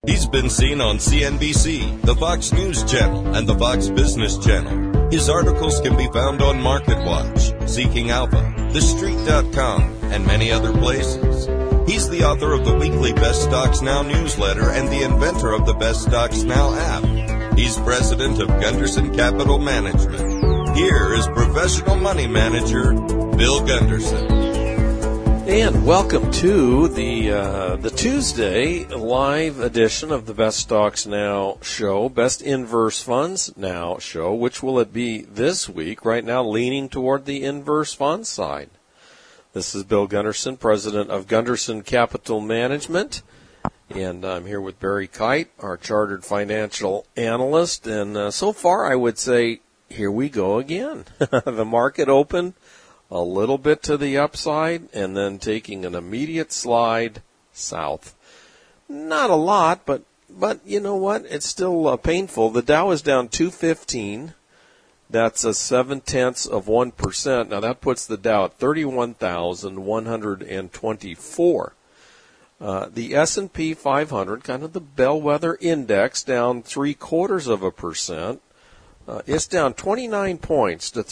He's been seen on CNBC, the Fox News Channel, and the Fox Business Channel. His articles can be found on MarketWatch, Seeking Alpha, TheStreet.com, and many other places. He's the author of the weekly Best Stocks Now newsletter and the inventor of the Best Stocks Now app. He's president of Gunderson Capital Management. Here is professional money manager, Bill Gunderson. And welcome to the Tuesday live edition of the Best Stocks Now show, Best Inverse Funds Now show. Which will it be this week? Right now, leaning toward the inverse fund side. This is Bill Gunderson, president of Gunderson Capital Management, and I'm here with Barry Kite, our chartered financial analyst. And so far, I would say, here we go again. The market opened a little bit to the upside and then taking an immediate slide south. Not a lot, but you know what? It's still painful. The Dow is down 215. That's a 0.7%. Now that puts the Dow at 31,124. The S&P 500, kind of the bellwether index, down 0.75%. It's down 29 points to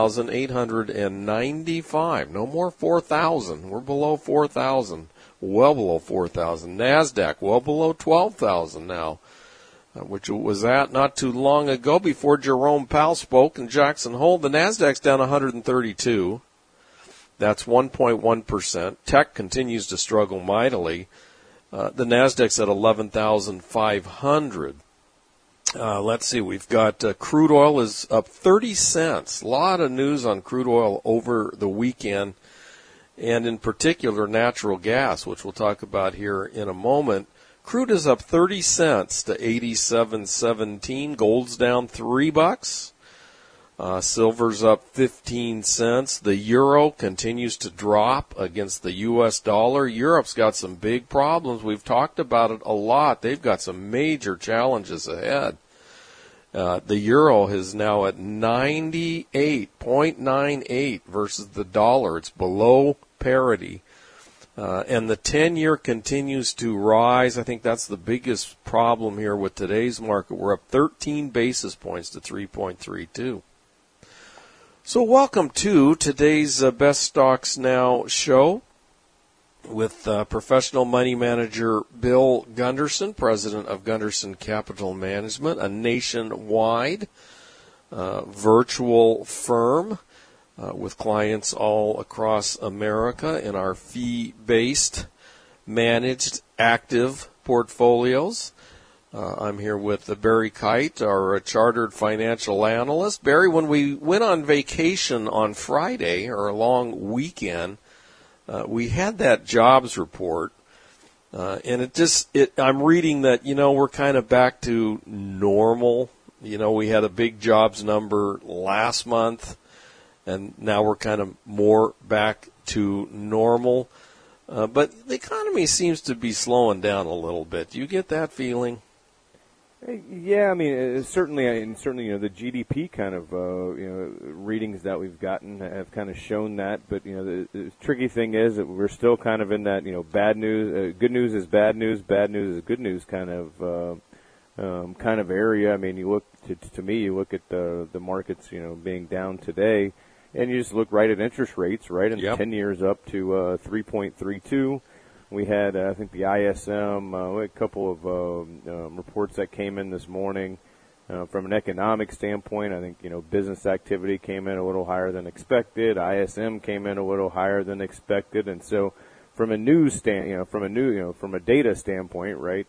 3,895. No more 4,000. We're below 4,000. Well below 4,000. NASDAQ well below 12,000 now, which it was at not too long ago before Jerome Powell spoke in Jackson Hole. The NASDAQ's down 132. That's 1.1%. Tech continues to struggle mightily. The NASDAQ's at 11,500. Let's see, we've got crude oil is up 30 cents. A lot of news on crude oil over the weekend, and in particular natural gas, which we'll talk about here in a moment. Crude is up 30 cents to 87.17. Gold's down $3. Silver's up 15 cents. The euro continues to drop against the U.S. dollar. Europe's got some big problems. We've talked about it a lot. They've got some major challenges ahead. The euro is now at 98.98 versus the dollar. It's below parity. And the 10-year continues to rise. I think that's the biggest problem here with today's market. We're up 13 basis points to 3.32. So welcome to today's Best Stocks Now show with professional money manager Bill Gunderson, president of Gunderson Capital Management, a nationwide virtual firm with clients all across America in our fee-based, managed, active portfolios. I'm here with Barry Kite, our chartered financial analyst. Barry, when we went on vacation on Friday, or a long weekend, we had that jobs report, and I'm reading that, we're kind of back to normal. We had a big jobs number last month, and now we're kind of more back to normal. But the economy seems to be slowing down a little bit. Do you get that feeling? Yeah, I mean, certainly, the GDP kind of, readings that we've gotten have kind of shown that. But, the tricky thing is that we're still kind of in that, bad news, good news is bad news is good news kind of area. I mean, you look, to me, you look at the markets, being down today, and you just look right at interest rates, right? And 10 years up to 3.32. We had, I think, the ISM, we had a couple of reports that came in this morning. From an economic standpoint, I think, business activity came in a little higher than expected. ISM came in a little higher than expected. And so from a news from a data standpoint, right,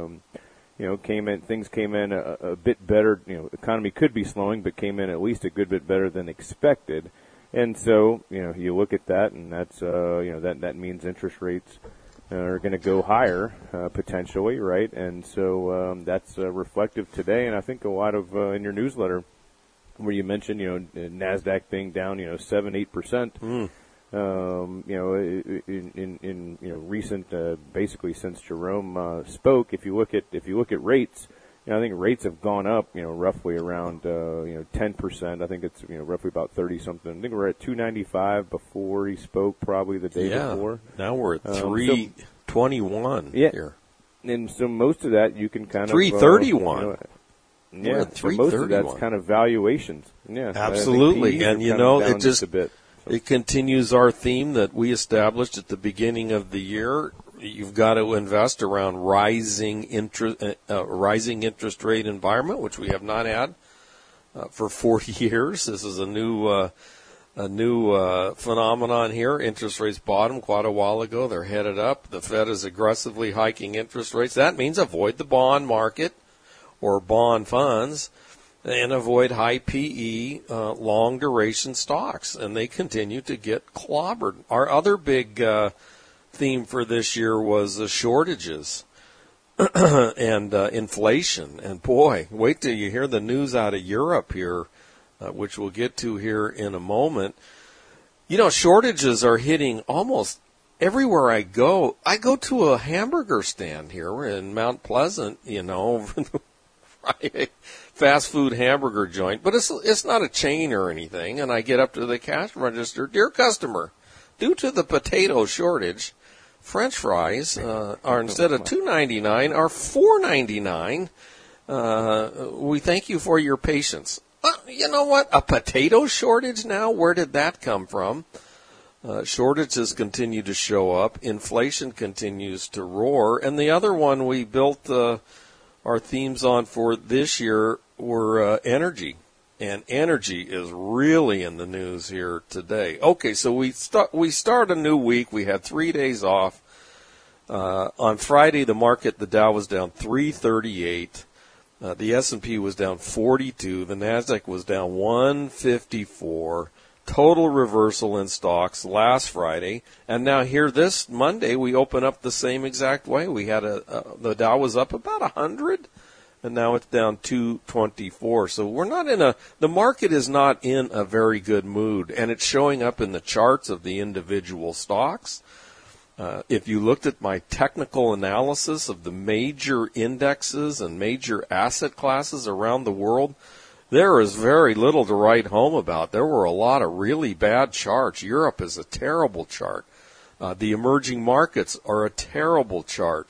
things came in a bit better. Economy could be slowing, but came in at least a good bit better than expected. And so, you look at that, and that's, that means interest rates are going to go higher, potentially, right? And so that's reflective today. And I think a lot of, in your newsletter, where you mentioned, NASDAQ being down, 7-8%, in recent, basically since Jerome spoke, if you look at rates, I think rates have gone up, roughly around, 10%. I think it's, roughly about 30 something. I think we're at 295 before he spoke, probably the day before. Now we're at 321 here. And so most of that you can kind of 331. Yeah, so most of that's kind of valuations. Yeah, absolutely. And it just a bit. It continues our theme that we established at the beginning of the year. You've got to invest around rising interest rate environment, which we have not had for 40 years. This is a new phenomenon here. Interest rates bottomed quite a while ago. They're headed up. The Fed is aggressively hiking interest rates. That means avoid the bond market or bond funds and avoid high PE, long duration stocks. And they continue to get clobbered. Our other big theme for this year was the shortages and inflation. And boy, wait till you hear the news out of Europe here, which we'll get to here in a moment. Shortages are hitting almost everywhere I go. I go to a hamburger stand here in Mount Pleasant, fast food hamburger joint, but it's not a chain or anything. And I get up to the cash register. Dear customer, due to the potato shortage, French fries are instead of $2.99 are $4.99. We thank you for your patience. You know what? A potato shortage now? Where did that come from? Shortages continue to show up. Inflation continues to roar. And the other one we built our themes on for this year were energy. And energy is really in the news here today. Okay, so we start a new week. We had 3 days off. On Friday, the Dow was down 338. The S&P was down 42. The Nasdaq was down 154. Total reversal in stocks last Friday. And now here this Monday, we open up the same exact way. We had the Dow was up about 100. And now it's down 224. So the market is not in a very good mood, and it's showing up in the charts of the individual stocks. If you looked at my technical analysis of the major indexes and major asset classes around the world, there is very little to write home about. There were a lot of really bad charts. Europe is a terrible chart. The emerging markets are a terrible chart.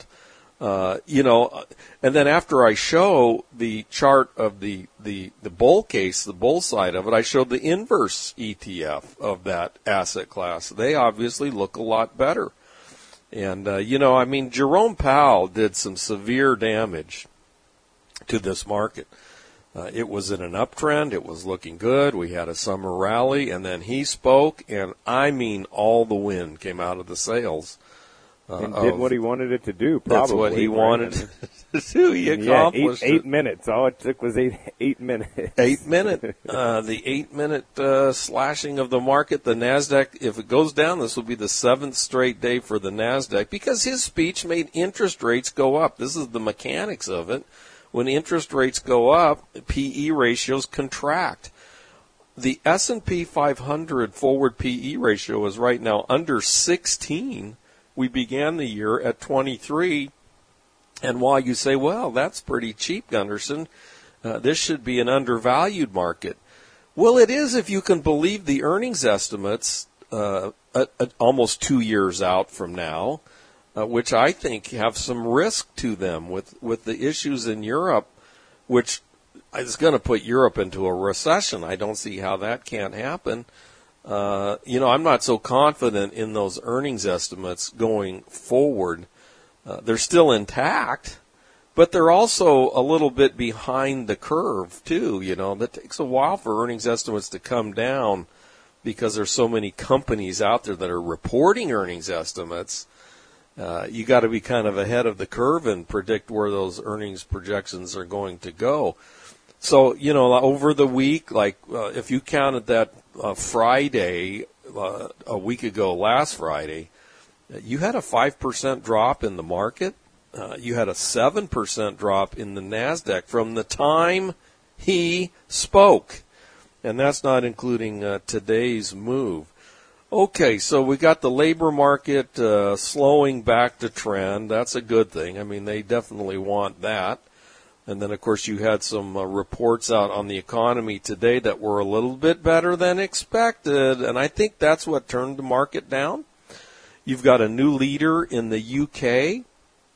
And then after I show the chart of the bull case, the bull side of it, I show the inverse ETF of that asset class. They obviously look a lot better. And, Jerome Powell did some severe damage to this market. It was in an uptrend. It was looking good. We had a summer rally, and then he spoke, and all the wind came out of the sails. And did what he wanted it to do, probably. That's what he wanted to do. He accomplished eight minutes. All it took was eight minutes. 8 minute. The 8 minute slashing of the market. The NASDAQ, if it goes down, this will be the 7th straight day for the NASDAQ because his speech made interest rates go up. This is the mechanics of it. When interest rates go up, PE ratios contract. The S&P 500 forward PE ratio is right now under 16. We began the year at 23, and while you say, well, that's pretty cheap, Gunderson, this should be an undervalued market. Well, it is if you can believe the earnings estimates almost 2 years out from now, which I think have some risk to them with the issues in Europe, which is going to put Europe into a recession. I don't see how that can't happen. I'm not so confident in those earnings estimates going forward. They're still intact, but they're also a little bit behind the curve, too. That takes a while for earnings estimates to come down because there's so many companies out there that are reporting earnings estimates. You got to be kind of ahead of the curve and predict where those earnings projections are going to go. So, over the week, if you counted that Friday, a week ago, last Friday, you had a 5% drop in the market. You had a 7% drop in the NASDAQ from the time he spoke. And that's not including today's move. Okay, so we got the labor market slowing back to trend. That's a good thing. I mean, they definitely want that. And then, of course, you had some reports out on the economy today that were a little bit better than expected, and I think that's what turned the market down. You've got a new leader in the UK.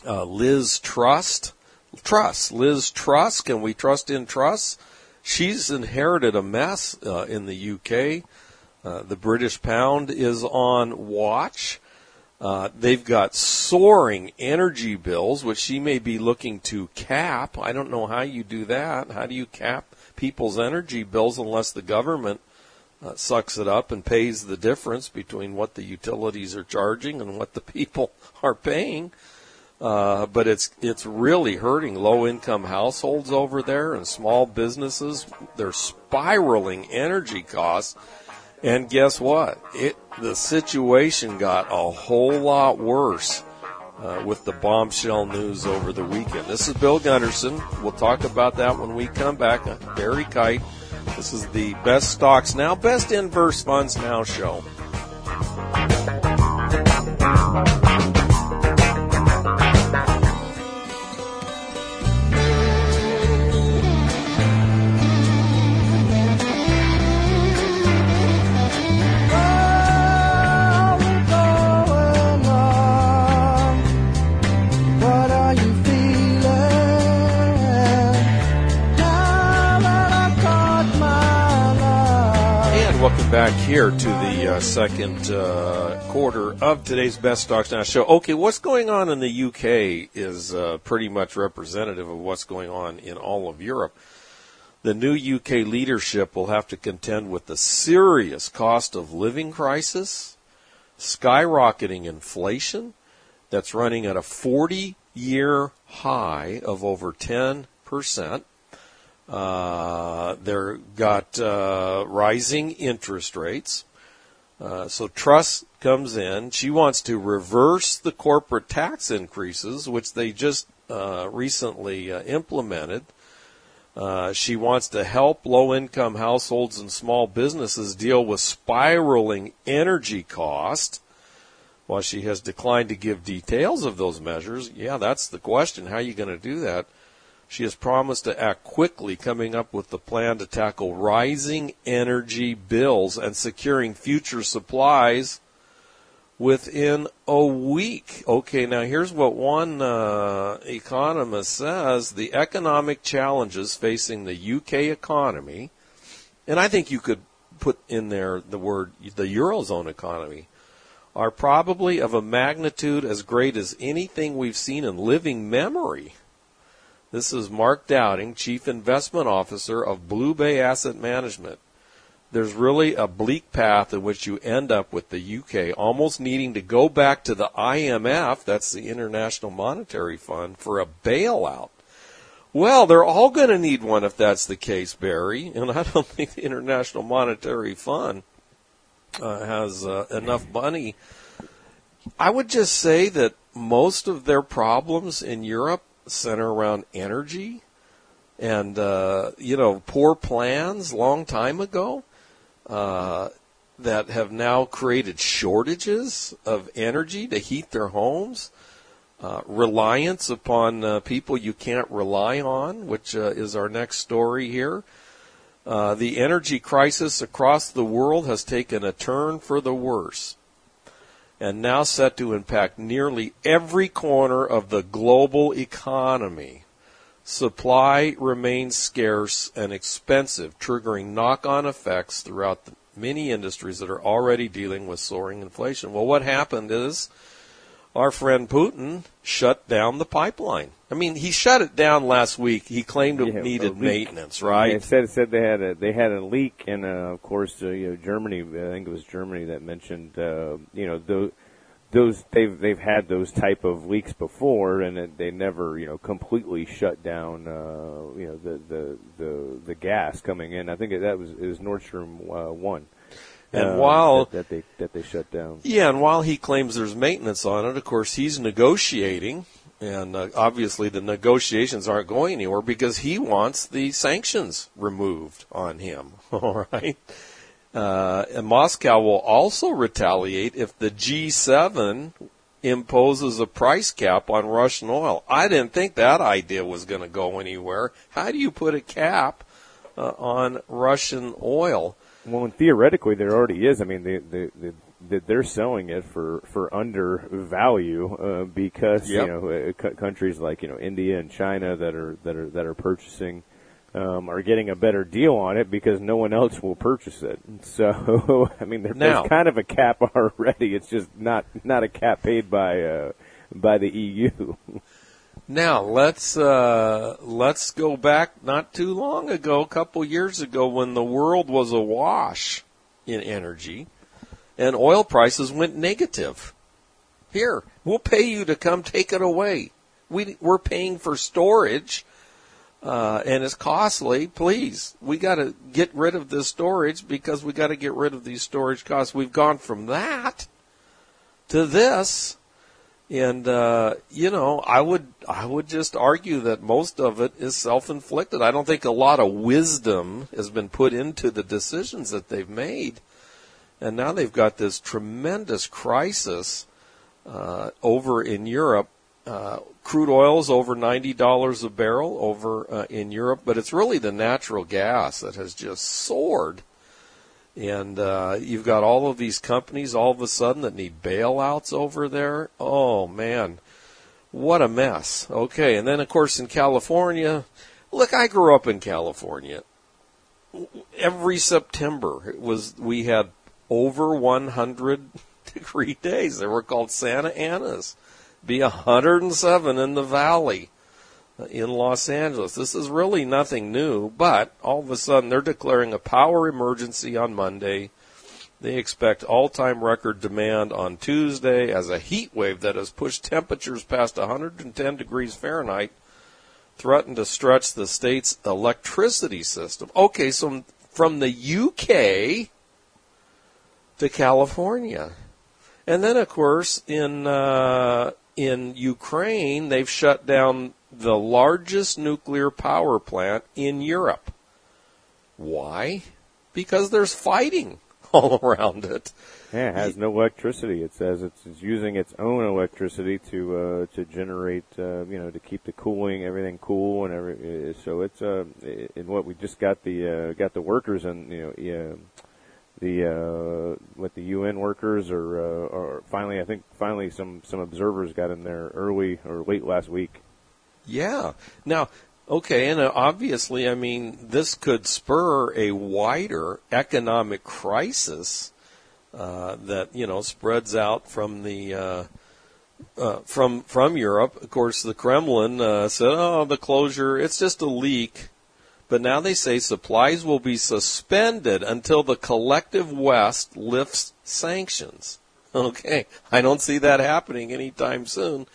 Liz Truss. Liz Truss. Can we trust in Truss? She's inherited a mess in the UK. The British pound is on watch. They've got soaring energy bills, which she may be looking to cap. I don't know how you do that. How do you cap people's energy bills unless the government sucks it up and pays the difference between what the utilities are charging and what the people are paying? But it's really hurting low-income households over there and small businesses. They're spiraling energy costs. And guess what? The situation got a whole lot worse with the bombshell news over the weekend. This is Bill Gunderson. We'll talk about that when we come back. Barry Kite. This is the Best Stocks Now, Best Inverse Funds Now show. Back here to the second quarter of today's Best Stocks Now show. Okay, what's going on in the UK is pretty much representative of what's going on in all of Europe. The new UK leadership will have to contend with the serious cost of living crisis, skyrocketing inflation that's running at a 40-year high of over 10%. They're got rising interest rates. So Truss comes in. She wants to reverse the corporate tax increases, which they just recently implemented. She wants to help low-income households and small businesses deal with spiraling energy costs. While she has declined to give details of those measures, yeah, that's the question. How are you going to do that? She has promised to act quickly, coming up with the plan to tackle rising energy bills and securing future supplies within a week. Okay, now here's what one economist says. The economic challenges facing the UK economy, and I think you could put in there the word the Eurozone economy, are probably of a magnitude as great as anything we've seen in living memory. This is Mark Dowding, Chief Investment Officer of Blue Bay Asset Management. There's really a bleak path in which you end up with the UK almost needing to go back to the IMF, that's the International Monetary Fund, for a bailout. Well, they're all going to need one if that's the case, Barry, and I don't think the International Monetary Fund has enough money. I would just say that most of their problems in Europe center around energy and, poor plans long time ago that have now created shortages of energy to heat their homes, reliance upon people you can't rely on, which is our next story here. The energy crisis across the world has taken a turn for the worse and now set to impact nearly every corner of the global economy. Supply remains scarce and expensive, triggering knock-on effects throughout the many industries that are already dealing with soaring inflation. Well, what happened is our friend Putin shut down the pipeline. I mean, he shut it down last week. He claimed it needed maintenance, right? Yeah, said they had a leak, and of course, Germany. I think it was Germany that mentioned, those they've had those type of leaks before, and they never, completely shut down, the gas coming in. I think it was Nord Stream 1. And while that they shut down, and while he claims there's maintenance on it, of course he's negotiating, and obviously the negotiations aren't going anywhere because he wants the sanctions removed on him. All right, and Moscow will also retaliate if the G7 imposes a price cap on Russian oil. I didn't think that idea was going to go anywhere. How do you put a cap on Russian oil? Well, and theoretically, there already is. I mean, the that they're selling it for under value because countries like India and China that are purchasing are getting a better deal on it because no one else will purchase it. So I mean, there's kind of a cap already. It's just not a cap paid by the EU. Now let's go back not too long ago, a couple years ago, when the world was awash in energy, and oil prices went negative. Here, we'll pay you to come take it away. We're paying for storage, and it's costly. Please, we got to get rid of this storage because we got to get rid of these storage costs. We've gone from that to this. And, I would just argue that most of it is self-inflicted. I don't think a lot of wisdom has been put into the decisions that they've made. And now they've got this tremendous crisis over in Europe. Crude oil's over $90 a barrel over in Europe, but it's really the natural gas that has just soared. And you've got all of these companies all of a sudden that need bailouts over there. Oh, man, what a mess. Okay, and then, of course, in California, look, I grew up in California. Every September, we had over 100-degree days. They were called Santa Anas. Be 107 in the valley in Los Angeles. This is really nothing new, but all of a sudden they're declaring a power emergency on Monday. They expect all-time record demand on Tuesday as a heat wave that has pushed temperatures past 110 degrees Fahrenheit threatened to stretch the state's electricity system. Okay, so from the UK to California. And then, of course, in Ukraine, they've shut down the largest nuclear power plant in Europe. Why? Because there's fighting all around it. Yeah, it has no electricity. It says it's using its own electricity to generate, to keep the cooling, everything cool, and so it's in what we just got the workers and the UN workers or finally some observers got in there early or late last week. Yeah. Now, okay, and obviously, I mean, this could spur a wider economic crisis that spreads out from the from Europe. Of course, the Kremlin said, "Oh, the closure, it's just a leak." But now they say supplies will be suspended until the collective West lifts sanctions. Okay, I don't see that happening anytime soon.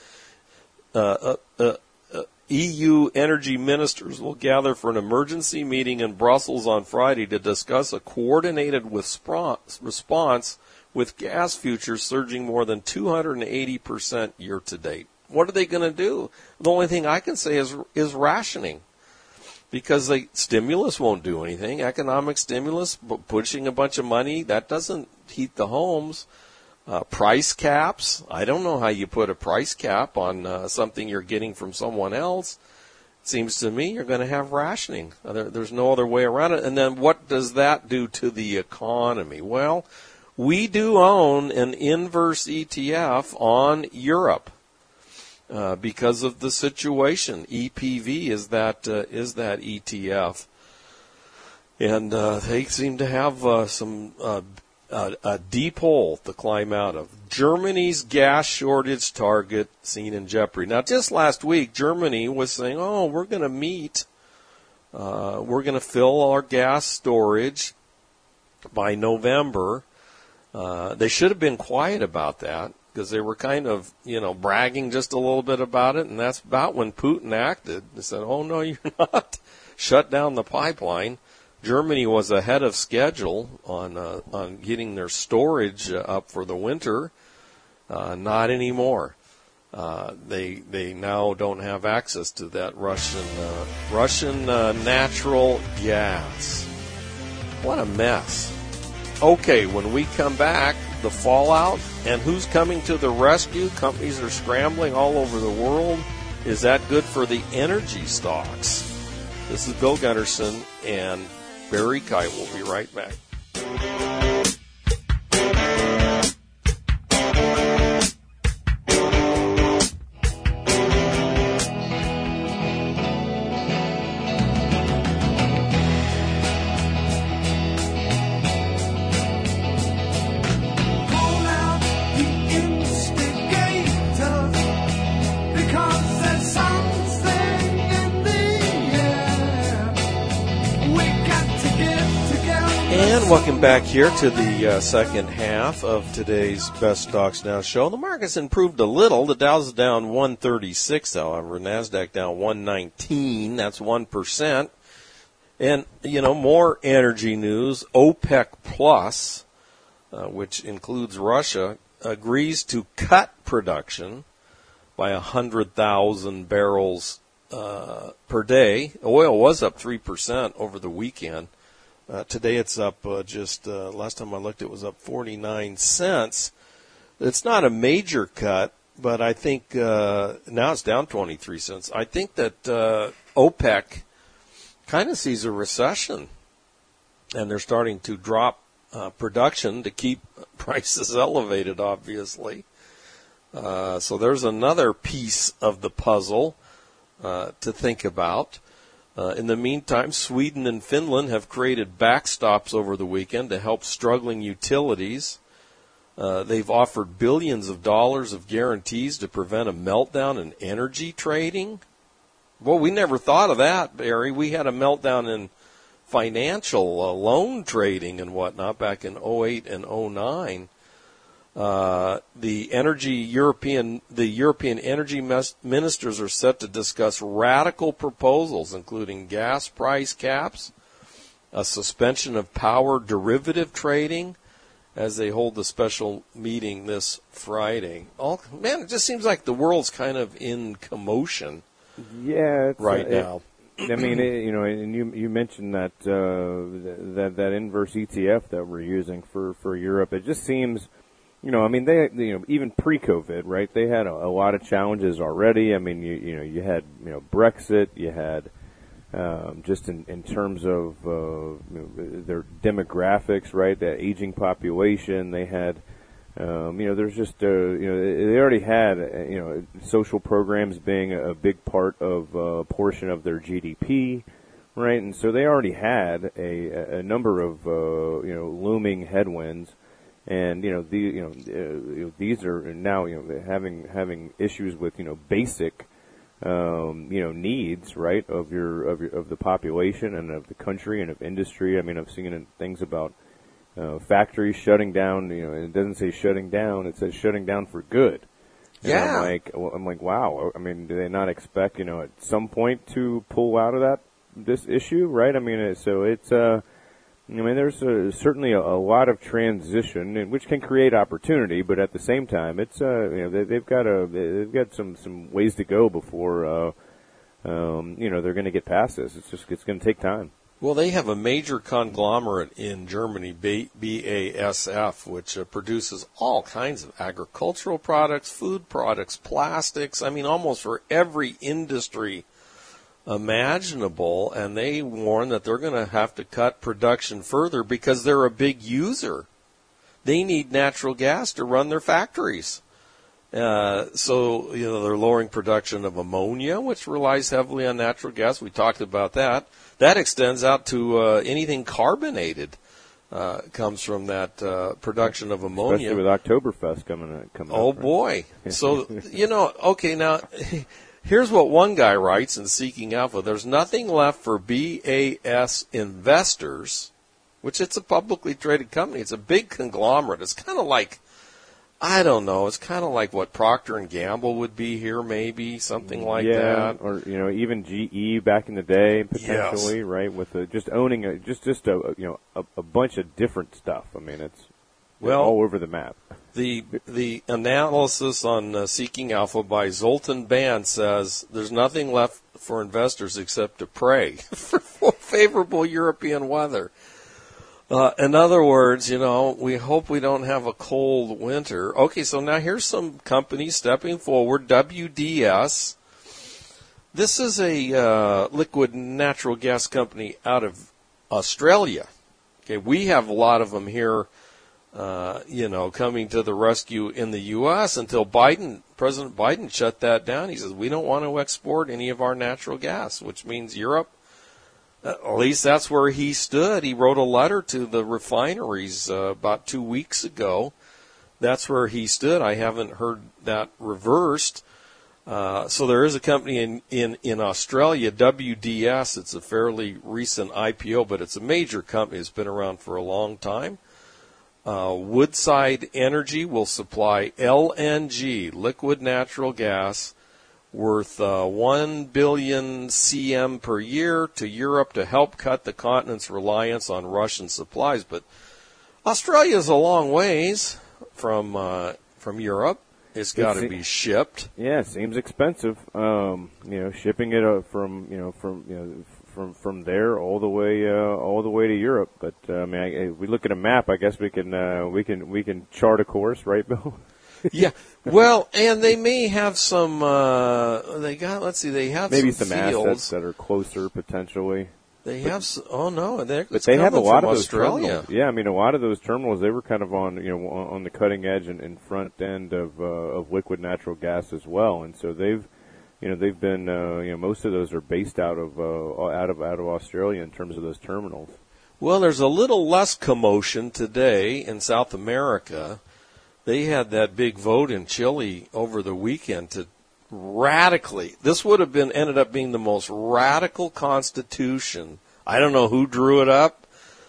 EU energy ministers will gather for an emergency meeting in Brussels on Friday to discuss a coordinated response with gas futures surging more than 280% year to date. What are they going to do? The only thing I can say is rationing, because stimulus won't do anything. Economic stimulus, pushing a bunch of money, that doesn't heat the homes. Price caps. I don't know how you put a price cap on something you're getting from someone else. It seems to me you're going to have rationing. There's no other way around it. And then what does that do to the economy? Well, we do own an inverse ETF on Europe because of the situation. EPV is that ETF. And they seem to have some a deep hole to climb out of. Germany's gas shortage target seen in jeopardy. Now, just last week, Germany was saying, we're going to meet, we're going to fill our gas storage by November. They should have been quiet about that because they were kind of, bragging just a little bit about it, and that's about when Putin acted. They said, oh, no, you're not. Shut down the pipeline. Germany was ahead of schedule on getting their storage up for the winter. Not anymore. They now don't have access to that Russian natural gas. What a mess. Okay, when we come back, the fallout and who's coming to the rescue. Companies are scrambling all over the world. Is that good for the energy stocks? This is Bill Gunderson and Barry Kite. We'll be right back. And welcome back here to the second half of today's Best Stocks Now show. The market's improved a little. The Dow's down 136, however. NASDAQ down 119. That's 1%. And, more energy news. OPEC Plus, which includes Russia, agrees to cut production by 100,000 barrels per day. Oil was up 3% over the weekend. Today it's up last time I looked, it was up 49 cents. It's not a major cut, but I think now it's down 23 cents. I think that OPEC kind of sees a recession, and they're starting to drop production to keep prices elevated, obviously. So there's another piece of the puzzle to think about. In the meantime, Sweden and Finland have created backstops over the weekend to help struggling utilities. They've offered billions of dollars of guarantees to prevent a meltdown in energy trading. Well, we never thought of that, Barry. We had a meltdown in financial loan trading and whatnot back in 2008 and 2009. The European energy ministers are set to discuss radical proposals, including gas price caps, a suspension of power derivative trading, as they hold a special meeting this Friday. It just seems like the world's kind of in commotion. Yeah, right now. And you mentioned that that inverse ETF that we're using for Europe. It just seems. Even pre-COVID, right? They had a lot of challenges already. You had Brexit, you had just in terms of their demographics, right? That aging population. They had, there's just they already had social programs being a big part of a portion of their GDP, right? And so they already had a number of looming headwinds. And these are now having issues with basic needs, right, of the population and of the country and of industry. I've seen things about factories shutting down. It doesn't say shutting down; it says shutting down for good. And yeah. I'm like, wow. Do they not expect at some point to pull out of this issue, right? So it's there's certainly a lot of transition, which can create opportunity, but at the same time, it's they've got some ways to go before they're going to get past this. It's going to take time. Well, they have a major conglomerate in Germany, BASF, which produces all kinds of agricultural products, food products, plastics. Almost for every industry imaginable, and they warn that they're going to have to cut production further because they're a big user. They need natural gas to run their factories. So they're lowering production of ammonia, which relies heavily on natural gas. We talked about that. That extends out to anything carbonated comes from that production of ammonia. Especially with Oktoberfest coming up. Oh, boy. So, okay, now... Here's what one guy writes in Seeking Alpha. There's nothing left for BAS investors, which it's a publicly traded company. It's a big conglomerate. It's kind of like, I don't know, it's kind of like what Procter & Gamble would be here, maybe, something like that. Or, even GE back in the day, potentially, yes. Right, with just owning a bunch of different stuff. It's all over the map. The analysis on Seeking Alpha by Zoltan Band says there's nothing left for investors except to pray for favorable European weather. In other words, we hope we don't have a cold winter. Okay, so now here's some companies stepping forward. WDS. This is a liquid natural gas company out of Australia. Okay, we have a lot of them here. Coming to the rescue in the U.S. until President Biden shut that down. He says, we don't want to export any of our natural gas, which means Europe, at least that's where he stood. He wrote a letter to the refineries about 2 weeks ago. That's where he stood. I haven't heard that reversed. So there is a company in Australia, WDS. It's a fairly recent IPO, but it's a major company. It's been around for a long time. Woodside Energy will supply LNG, liquid natural gas, worth 1 billion cm per year to Europe to help cut the continent's reliance on Russian supplies. But Australia is a long ways from Europe. It's got to be shipped. Yeah, it seems expensive. Shipping it from there all the way to Europe. But we look at a map. I guess we can chart a course, right, Bill? Yeah. Well, and they may have some. They have maybe some assets fields that are closer potentially. They have. Oh no, but they have a lot of those Australia. terminals. Yeah, a lot of those terminals, they were kind of on the cutting edge and front end of liquid natural gas as well, and so they've been most of those are based out of Australia in terms of those terminals. Well, there's a little less commotion today in South America. They had that big vote in Chile over the weekend to radically. This would have ended up being the most radical constitution. I don't know who drew it up.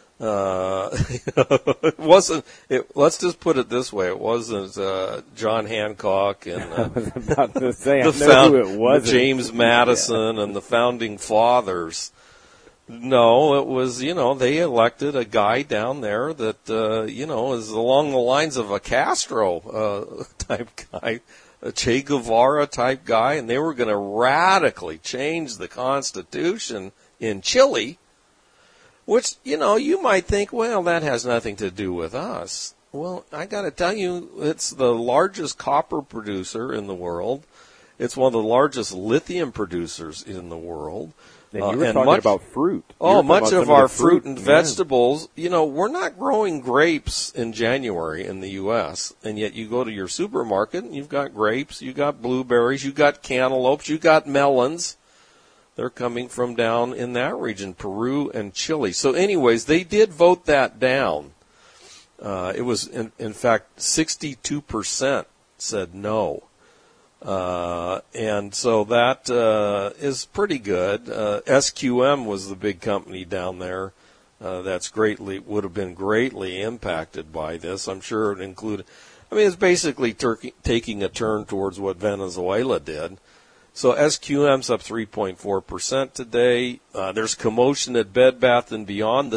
It wasn't. Let's just put it this way: it wasn't John Hancock and I was about to say, I know who it was. James Madison and the founding fathers. No, it was, they elected a guy down there that, is along the lines of a Castro type guy, a Che Guevara type guy, and they were going to radically change the Constitution in Chile, which, you might think, well, that has nothing to do with us. Well, I got to tell you, it's the largest copper producer in the world. It's one of the largest lithium producers in the world. And you were talking about fruit. Much of our fruit and vegetables, we're not growing grapes in January in the U.S., and yet you go to your supermarket and you've got grapes, you've got blueberries, you've got cantaloupes, you've got melons. They're coming from down in that region, Peru and Chile. So anyways, they did vote that down. It was, in fact, 62% said no. And so that is pretty good. SQM was the big company down there would have been greatly impacted by this. I'm sure it included. It's basically taking a turn towards what Venezuela did. So SQM's up 3.4% today. There's commotion at Bed Bath & Beyond. The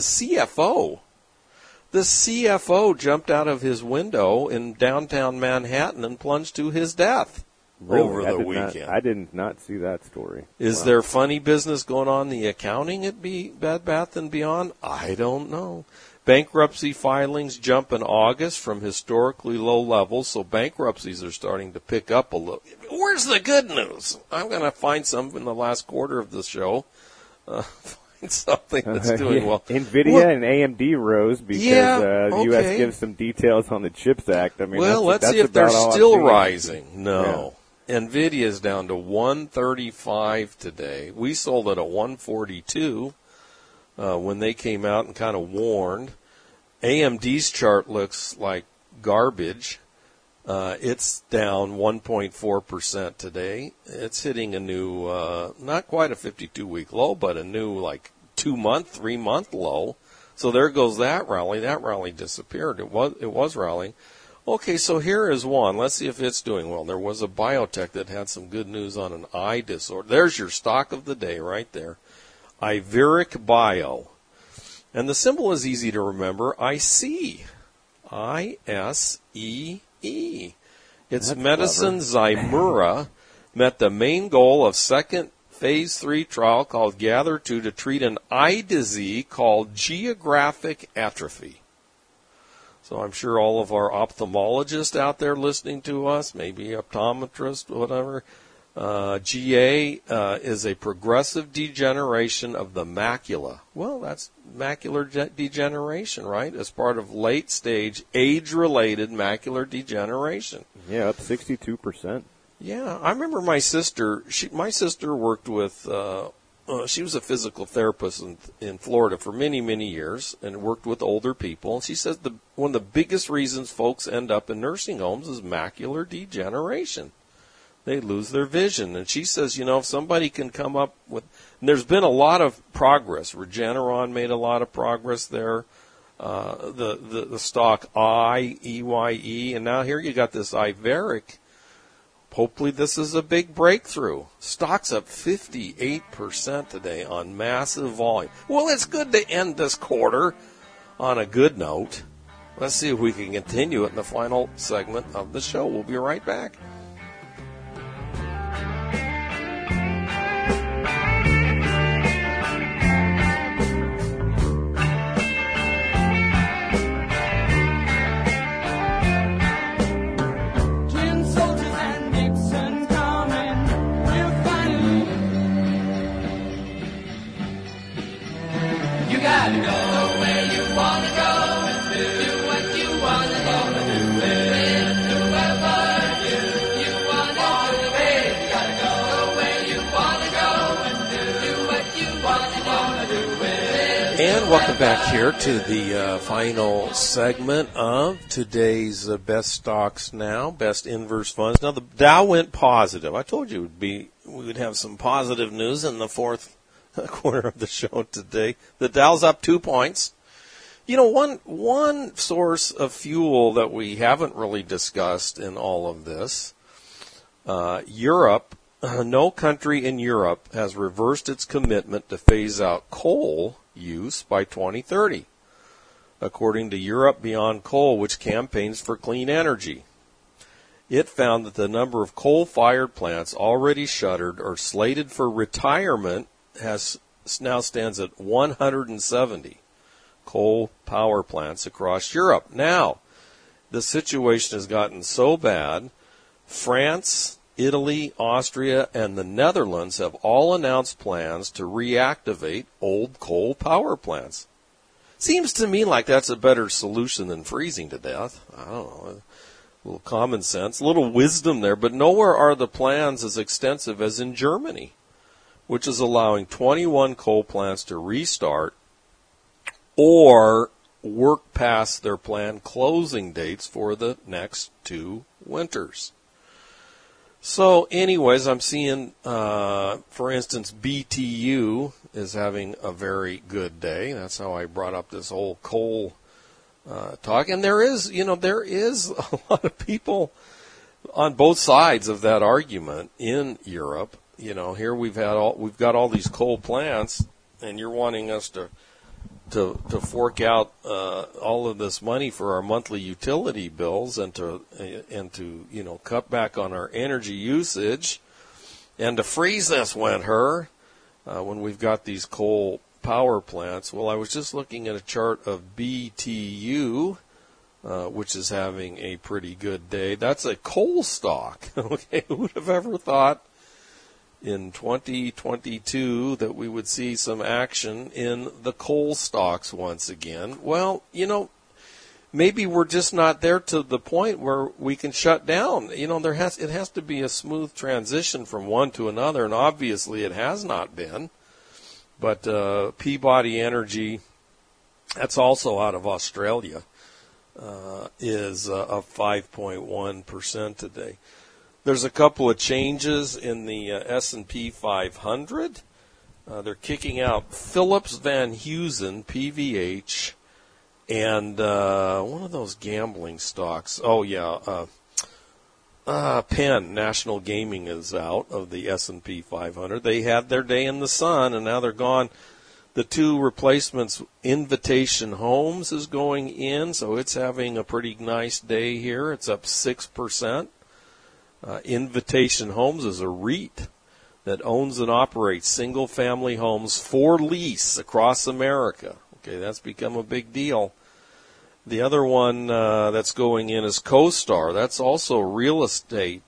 CFO jumped out of his window in downtown Manhattan and plunged to his death. Really? Over the weekend. I did not see that story. Is there funny business going on in the accounting at Bed Bath & Beyond? I don't know. Bankruptcy filings jump in August from historically low levels, so bankruptcies are starting to pick up a little. Where's the good news? I'm going to find some in the last quarter of the show. Find something that's doing well. NVIDIA and AMD rose because the U.S. gives some details on the CHIPS Act. Let's see if they're still rising. No. Yeah. NVIDIA is down to 135 today. We sold it at 142 when they came out and kind of warned. AMD's chart looks like garbage. It's down 1.4% today. It's hitting a new, not quite a 52-week low, but a new 2-month, 3-month low. So there goes that rally. That rally disappeared. It was rallying. Okay, so here is one. Let's see if it's doing well. There was a biotech that had some good news on an eye disorder. There's your stock of the day right there. Iveric Bio. And the symbol is easy to remember. ICE. I-S-E-E. Its medicine, Zymura, met the main goal of second phase 3 trial called GATHER2 to treat an eye disease called geographic atrophy. So I'm sure all of our ophthalmologists out there listening to us, maybe optometrists, whatever, GA is a progressive degeneration of the macula. Well, that's macular degeneration, right? As part of late-stage age-related macular degeneration. Yeah, up 62%. Yeah, I remember my sister. My sister worked with. She was a physical therapist in Florida for many, many years and worked with older people. And she says one of the biggest reasons folks end up in nursing homes is macular degeneration. they lose their vision. And she says, if somebody can come up with, and there's been a lot of progress. Regeneron made a lot of progress there. The stock EYE, and now here you got this Iveric. Hopefully this is a big breakthrough. Stock's up 58% today on massive volume. Well, it's good to end this quarter on a good note. Let's see if we can continue it in the final segment of the show. We'll be right back. And welcome back here to the final segment of today's Best Stocks Now, Best Inverse Funds. Now, the Dow went positive. I told you we would have some positive news in the fourth quarter of the show today. The Dow's up 2 points. One source of fuel that we haven't really discussed in all of this, Europe. No country in Europe has reversed its commitment to phase out coal use by 2030, according to Europe Beyond Coal, which campaigns for clean energy. It found that the number of coal-fired plants already shuttered or slated for retirement now stands at 170 coal power plants across Europe. Now, the situation has gotten so bad, France, Italy, Austria, and the Netherlands have all announced plans to reactivate old coal power plants. Seems to me like that's a better solution than freezing to death. I don't know, a little common sense, a little wisdom there, but nowhere are the plans as extensive as in Germany, which is allowing 21 coal plants to restart or work past their planned closing dates for the next 2 winters. So anyways, I'm seeing, for instance, BTU is having a very good day. That's how I brought up this whole coal talk. And there is a lot of people on both sides of that argument in Europe. Here we've got all these coal plants, and you're wanting us to fork out all of this money for our monthly utility bills and to cut back on our energy usage and to freeze this winter when we've got these coal power plants. Well, I was just looking at a chart of BTU, which is having a pretty good day. That's a coal stock. Okay, who would have ever thought in 2022 that we would see some action in the coal stocks once again? Well, maybe we're just not there to the point where we can shut down. It has to be a smooth transition from one to another, and obviously it has not been. But Peabody Energy, that's also out of Australia, is up 5.1% today. There's a couple of changes in the S&P 500. They're kicking out Phillips Van Heusen, PVH, and one of those gambling stocks. Oh, yeah. Penn, National Gaming, is out of the S&P 500. They had their day in the sun, and now they're gone. The 2 replacements, Invitation Homes is going in, so it's having a pretty nice day here. It's up 6%. Invitation Homes is a REIT that owns and operates single-family homes for lease across America. Okay, that's become a big deal. The other one that's going in is CoStar. That's also real estate,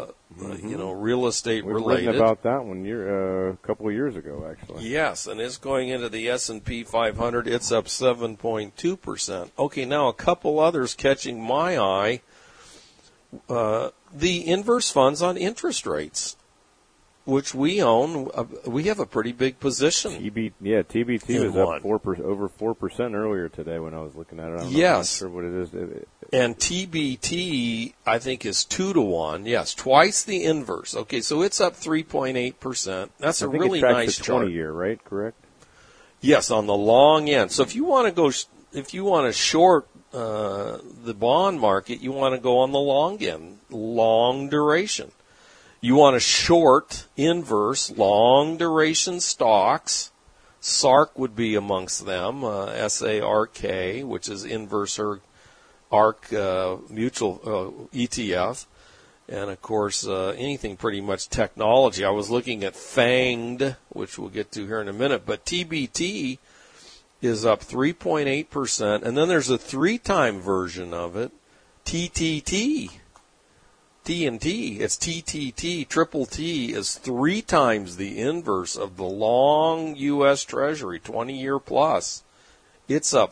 real estate We've related. written about that one a couple of years ago, actually. Yes, and it's going into the S&P 500. It's up 7.2%. Okay, now a couple others catching my eye. The inverse funds on interest rates. which we own, we have a pretty big position. TBT was up over 4% earlier today when I was looking at it. I'm not sure what it is. And TBT, I think, is 2-to-1. Yes, twice the inverse. Okay, so it's up 3.8%. That's a really nice chart. 20-year, right? Correct. Yes, on the long end. So if you want to short the bond market, you want to go on the long end, long duration. You want to short inverse long duration stocks. SARK would be amongst them, SARK, which is inverse ARK mutual ETF, and of course anything pretty much technology. I was looking at FANGed, which we'll get to here in a minute, but TBT is up 3.8%, and then there's a 3-time version of it, TTT. T&T, it's TTT. Triple T is 3 times the inverse of the long U.S. Treasury, 20-year plus. It's up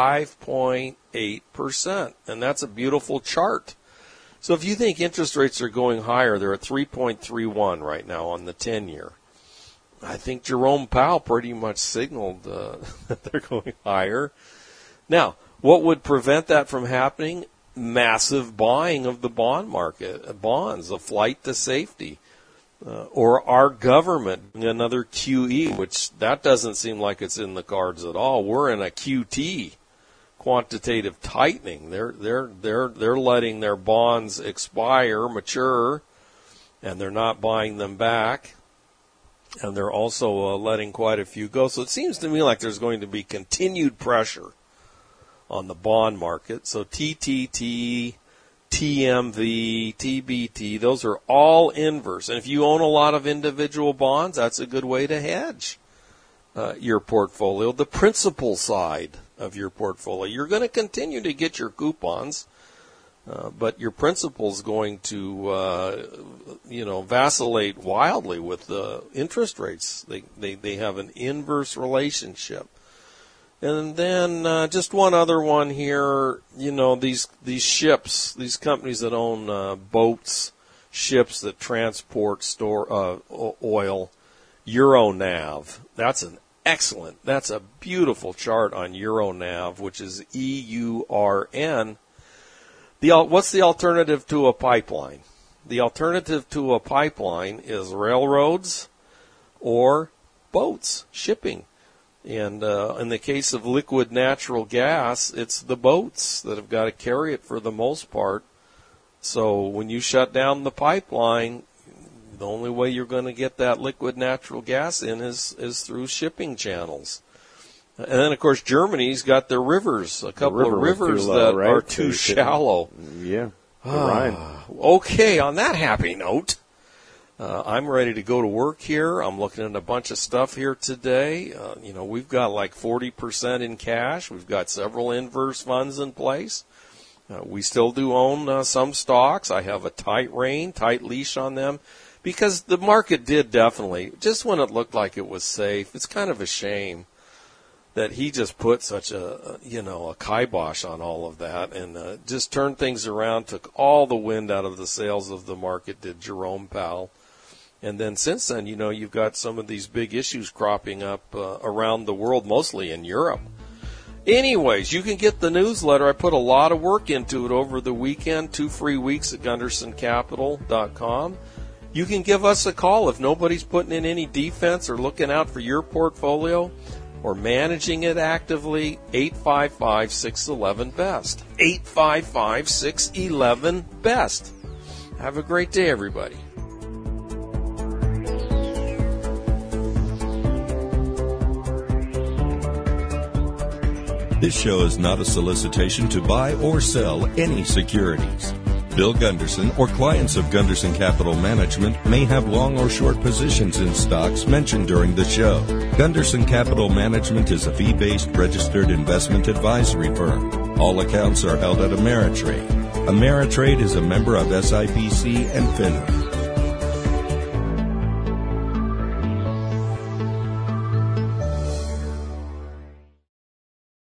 5.8%, and that's a beautiful chart. So if you think interest rates are going higher, they're at 3.31 right now on the 10-year. I think Jerome Powell pretty much signaled that they're going higher. Now, what would prevent that from happening? Massive buying of the bond market, bonds, a flight to safety, or our government, another QE, which that doesn't seem like it's in the cards at all. We're in a QT, quantitative tightening. They're letting their bonds expire, mature, and they're not buying them back. And they're also letting quite a few go. So it seems to me like there's going to be continued pressure on the bond market. So TTT, TMV, TBT, those are all inverse. And if you own a lot of individual bonds, that's a good way to hedge your portfolio, the principal side of your portfolio. You're going to continue to get your coupons, but your principal's going to, vacillate wildly with the interest rates. They have an inverse relationship. And then just one other one here, these ships, these companies that own boats, ships that transport oil, Euronav. That's a beautiful chart on Euronav, which is EURN. What's the alternative to a pipeline? The alternative to a pipeline is railroads or boats, shipping. And in the case of liquid natural gas, it's the boats that have got to carry it for the most part. So when you shut down the pipeline, the only way you're going to get that liquid natural gas in is through shipping channels. And then, of course, Germany's got their rivers, a couple of rivers that are too shallow. Yeah. Rhine. Okay, on that happy note, I'm ready to go to work here. I'm looking at a bunch of stuff here today. We've got like 40% in cash. We've got several inverse funds in place. We still do own some stocks. I have a tight leash on them because the market did definitely, just when it looked like it was safe, it's kind of a shame that he just put such a kibosh on all of that and just turned things around, took all the wind out of the sails of the market, did Jerome Powell. And then since then, you've got some of these big issues cropping up around the world, mostly in Europe. Anyways, you can get the newsletter. I put a lot of work into it over the weekend, 2 free weeks at GundersonCapital.com. You can give us a call if nobody's putting in any defense or looking out for your portfolio or managing it actively, 855-611-BEST. 855-611-BEST. Have a great day, everybody. This show is not a solicitation to buy or sell any securities. Bill Gunderson or clients of Gunderson Capital Management may have long or short positions in stocks mentioned during the show. Gunderson Capital Management is a fee-based registered investment advisory firm. All accounts are held at Ameritrade. Ameritrade is a member of SIPC and FINRA.